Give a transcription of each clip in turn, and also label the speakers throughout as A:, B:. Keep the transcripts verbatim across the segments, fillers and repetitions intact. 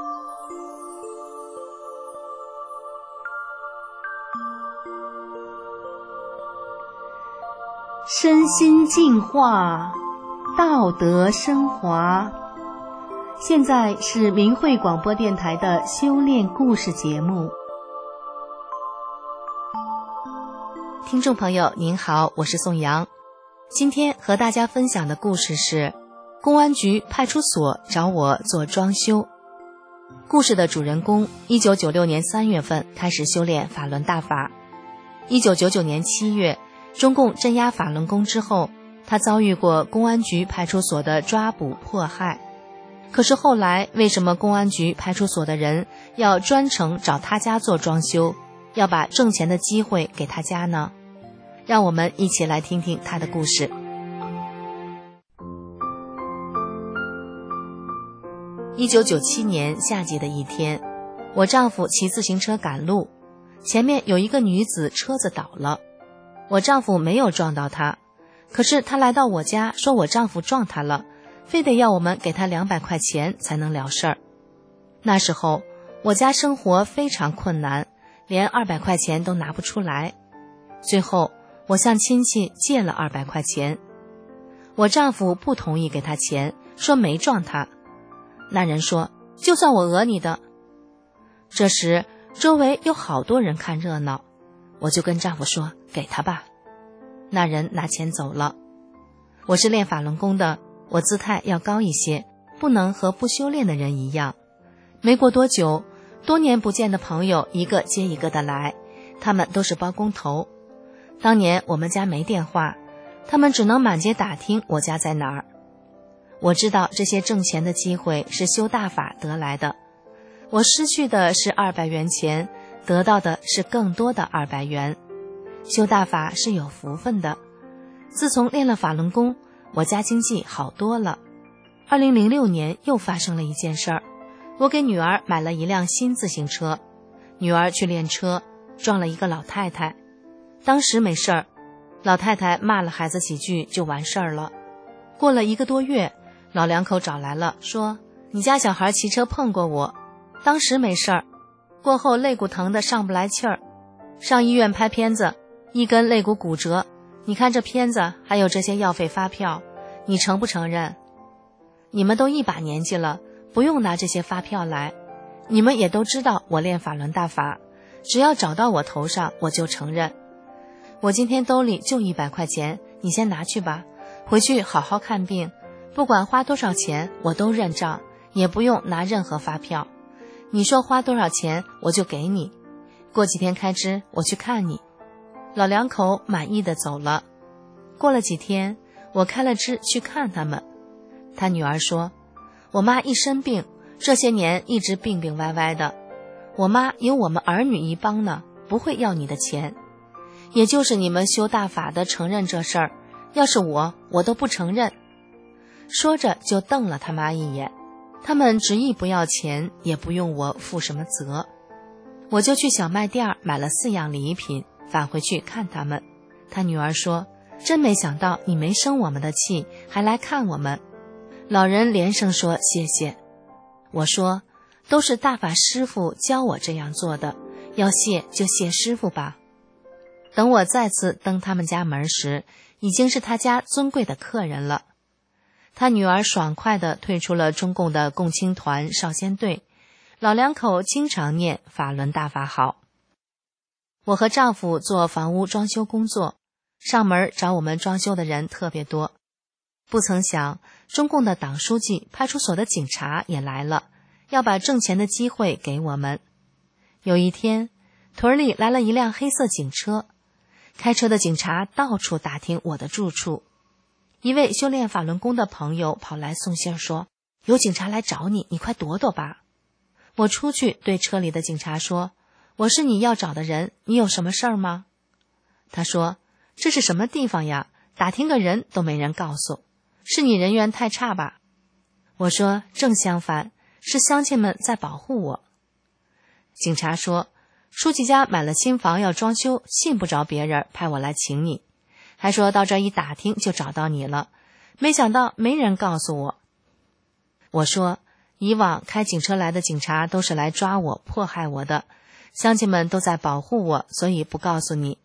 A: 身心净化，道德升华。现在是明慧广播电台的修炼故事节目。听众朋友您好，我是宋阳。今天和大家分享的故事是公安局派出所找我做装修。故事的主人公一九九六年三月份开始修炼法轮大法。一九九九年七月，中共镇压法轮功之后，他遭遇过公安局派出所的抓捕迫害。可是后来为什么公安局派出所的人要专程找他家做装修，要把挣钱的机会给他家呢？让我们一起来听听他的故事。一九九七年夏季的一天，我丈夫骑自行车赶路，前面有一个女子车子倒了。我丈夫没有撞到她，可是她来到我家说我丈夫撞她了，非得要我们给她两百块钱才能了事儿。那时候我家生活非常困难，连二百块钱都拿不出来。最后我向亲戚借了二百块钱，我丈夫不同意给他钱，说没撞他。那人说就算我讹你的。这时周围有好多人看热闹，我就跟丈夫说给他吧。那人拿钱走了。我是练法轮功的，我姿态要高一些，不能和不修炼的人一样。没过多久，多年不见的朋友一个接一个的来，他们都是包工头。当年我们家没电话，他们只能满街打听我家在哪儿。我知道这些挣钱的机会是修大法得来的，我失去的是二百元钱，得到的是更多的二百元。修大法是有福分的，自从练了法轮功，我家经济好多了。二零零六年又发生了一件事儿，我给女儿买了一辆新自行车，女儿去练车，撞了一个老太太。当时没事儿，老太太骂了孩子几句就完事儿了。过了一个多月，老两口找来了，说你家小孩骑车碰过我，当时没事儿，过后肋骨疼得上不来气儿，上医院拍片子，一根肋骨骨折，你看这片子还有这些药费发票，你承不承认？你们都一把年纪了，不用拿这些发票来，你们也都知道我练法轮大法，只要找到我头上我就承认。我今天兜里就一百块钱，你先拿去吧，回去好好看病，不管花多少钱我都认账，也不用拿任何发票，你说花多少钱我就给你，过几天开支我去看你。老两口满意的走了。过了几天，我开了支去看他们。他女儿说，我妈一生病，这些年一直病病歪歪的，我妈有我们儿女一帮呢，不会要你的钱。也就是你们修大法的承认这事儿，要是我我都不承认。说着就瞪了他妈一眼，他们执意不要钱，也不用我负什么责。我就去小卖店买了四样礼品，返回去看他们。他女儿说，真没想到你没生我们的气，还来看我们。老人连声说谢谢。我说，都是大法师父教我这样做的，要谢就谢师父吧。等我再次登他们家门时，已经是他家尊贵的客人了。他女儿爽快地退出了中共的共青团少先队，老两口经常念法轮大法好。我和丈夫做房屋装修工作，上门找我们装修的人特别多。不曾想，中共的党书记、派出所的警察也来了，要把挣钱的机会给我们。有一天，屯里来了一辆黑色警车，开车的警察到处打听我的住处。一位修炼法轮功的朋友跑来送信说，有警察来找你，你快躲躲吧。我出去对车里的警察说，我是你要找的人，你有什么事儿吗？他说，这是什么地方呀？打听个人都没人告诉，是你人缘太差吧？我说，正相反，是乡亲们在保护我。警察说，书记家买了新房要装修，信不着别人，派我来请你，还说到这一打听就找到你了，没想到没人告诉我。我说， 以往开警车来的警察都是来抓我、迫害我的，乡亲们都在保护我，所以不告诉你。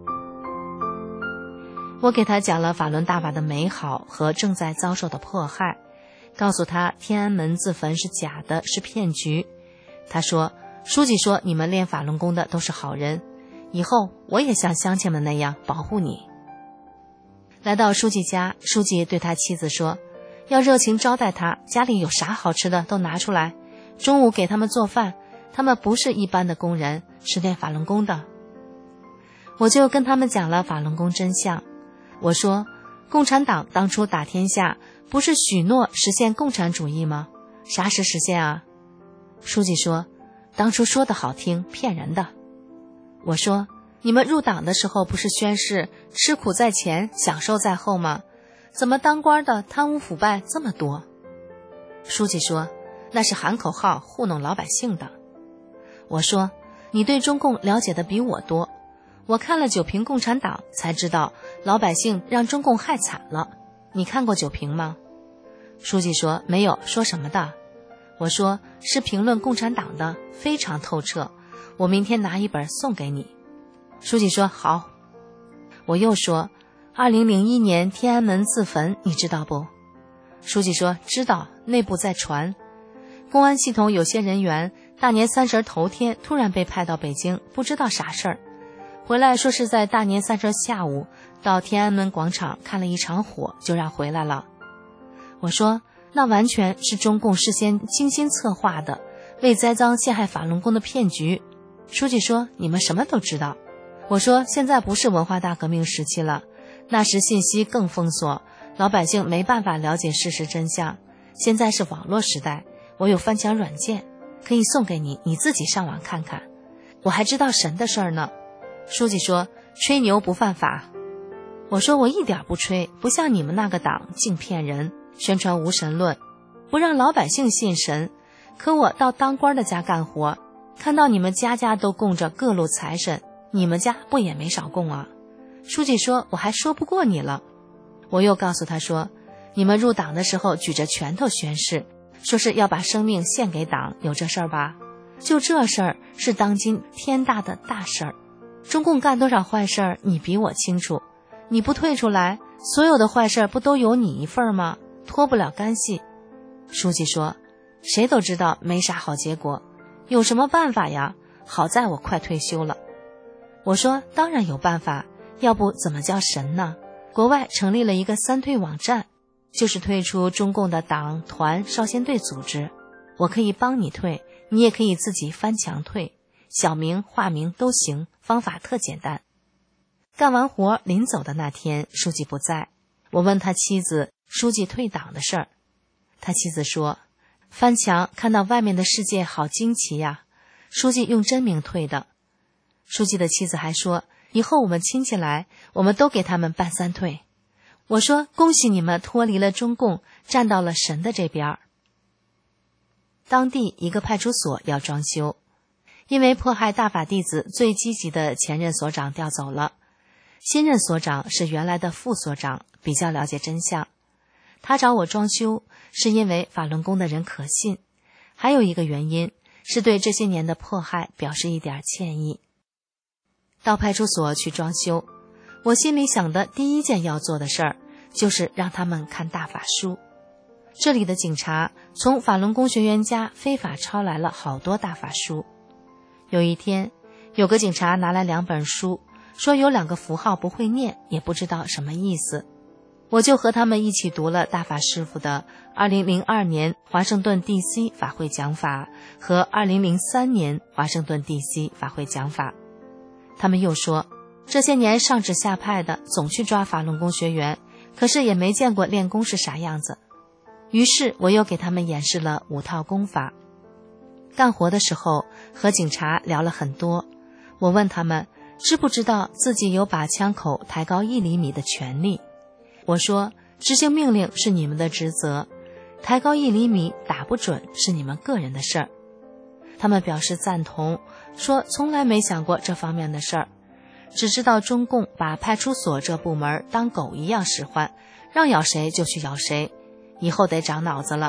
A: 我给他讲了法轮大法的美好和正在遭受的迫害，告诉他天安门自焚是假的，是骗局。他说，书记说你们练法轮功的都是好人，以后我也像乡亲们那样保护你。来到书记家，书记对他妻子说，要热情招待他，家里有啥好吃的都拿出来，中午给他们做饭，他们不是一般的工人，是练法轮功的。我就跟他们讲了法轮功真相。我说，共产党当初打天下不是许诺实现共产主义吗？啥时实现啊？书记说，当初说的好听，骗人的。我说，你们入党的时候不是宣誓吃苦在前，享受在后吗？怎么当官的贪污腐败这么多？书记说，那是喊口号糊弄老百姓的。我说，你对中共了解的比我多，我看了九评共产党才知道老百姓让中共害惨了，你看过九评吗？书记说，没有，说什么的？我说，是评论共产党的，非常透彻，我明天拿一本送给你。书记说，好。我又说，二零零一年天安门自焚你知道不？书记说，知道，内部在传。公安系统有些人员大年三十头天突然被派到北京，不知道啥事儿，回来说是在大年三十下午到天安门广场看了一场火，就让回来了。我说，那完全是中共事先精心策划的，为栽赃陷害法轮功的骗局。书记说，你们什么都知道。我说，现在不是文化大革命时期了，那时信息更封锁，老百姓没办法了解事实真相，现在是网络时代，我有翻墙软件，可以送给你，你自己上网看看。我还知道神的事儿呢。书记说，吹牛不犯法。我说，我一点不吹，不像你们那个党净骗人，宣传无神论，不让老百姓信神。可我到当官的家干活，看到你们家家都供着各路财神，你们家不也没少供啊？书记说，我还说不过你了。我又告诉他说，你们入党的时候举着拳头宣誓，说是要把生命献给党，有这事儿吧？就这事儿是当今天大的大事儿，中共干多少坏事儿你比我清楚，你不退出来，所有的坏事儿不都有你一份吗？脱不了干系。书记说，谁都知道没啥好结果，有什么办法呀？好在我快退休了。我说，当然有办法，要不怎么叫神呢？国外成立了一个三退网站，就是退出中共的党团少先队组织，我可以帮你退，你也可以自己翻墙退，小名化名都行，方法特简单。干完活临走的那天，书记不在，我问他妻子书记退党的事儿，他妻子说，翻墙看到外面的世界好惊奇呀，书记用真名退的。书记的妻子还说，以后我们亲戚来，我们都给他们办三退。我说，恭喜你们脱离了中共，站到了神的这边。当地一个派出所要装修，因为迫害大法弟子最积极的前任所长调走了，新任所长是原来的副所长，比较了解真相。他找我装修是因为法轮功的人可信，还有一个原因是对这些年的迫害表示一点歉意。到派出所去装修，我心里想的第一件要做的事儿就是让他们看大法书。这里的警察从法轮功学员家非法抄来了好多大法书。有一天，有个警察拿来两本书，说有两个符号不会念，也不知道什么意思。我就和他们一起读了大法师父的二零零二年华盛顿 D C 法会讲法和二零零三年华盛顿 D C 法会讲法。他们又说，这些年上指下派的总去抓法轮功学员，可是也没见过练功是啥样子。于是我又给他们演示了五套功法。干活的时候和警察聊了很多，我问他们知不知道自己有把枪口抬高一厘米的权利。我说，执行命令是你们的职责，抬高一厘米打不准是你们个人的事儿。他们表示赞同，说从来没想过这方面的事儿，只知道中共把派出所这部门当狗一样使唤，让咬谁就去咬谁，以后得长脑子了，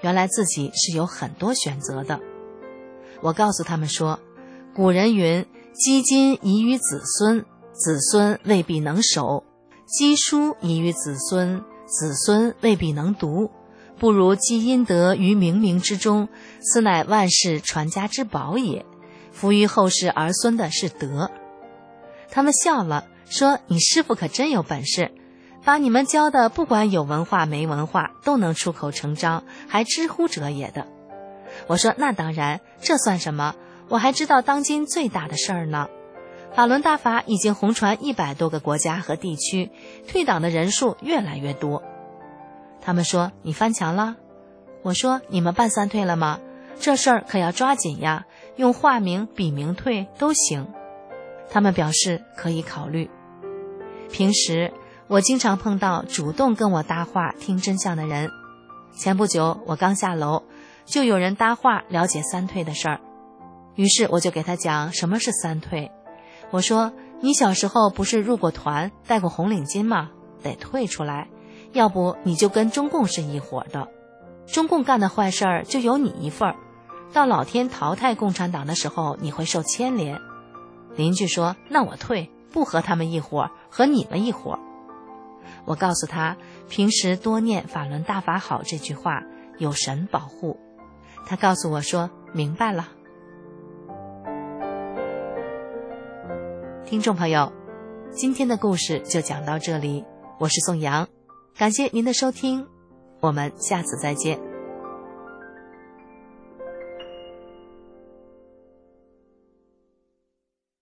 A: 原来自己是有很多选择的。我告诉他们说，古人云，积金遗于子孙，子孙未必能守；积书遗于子孙，子孙未必能读。不如积阴德于冥冥之中，此乃万世传家之宝也。福于后世儿孙的是德。他们笑了，说，你师父可真有本事，把你们教的不管有文化没文化都能出口成章，还知乎者也的。我说，那当然，这算什么，我还知道当今最大的事儿呢。法轮大法已经红传一百多个国家和地区，退党的人数越来越多。他们说，你翻墙了？我说，你们办三退了吗？这事儿可要抓紧呀，用化名笔名退都行。他们表示可以考虑。平时我经常碰到主动跟我搭话听真相的人。前不久我刚下楼，就有人搭话了解三退的事儿，于是我就给他讲什么是三退。我说，你小时候不是入过团戴过红领巾吗？得退出来，要不你就跟中共是一伙的，中共干的坏事儿就有你一份儿，到老天淘汰共产党的时候你会受牵连。邻居说，那我退，不和他们一伙，和你们一伙。我告诉他，平时多念法轮大法好这句话，有神保护。他告诉我说，明白了。听众朋友，今天的故事就讲到这里，我是宋阳，感谢您的收听，我们下次再见。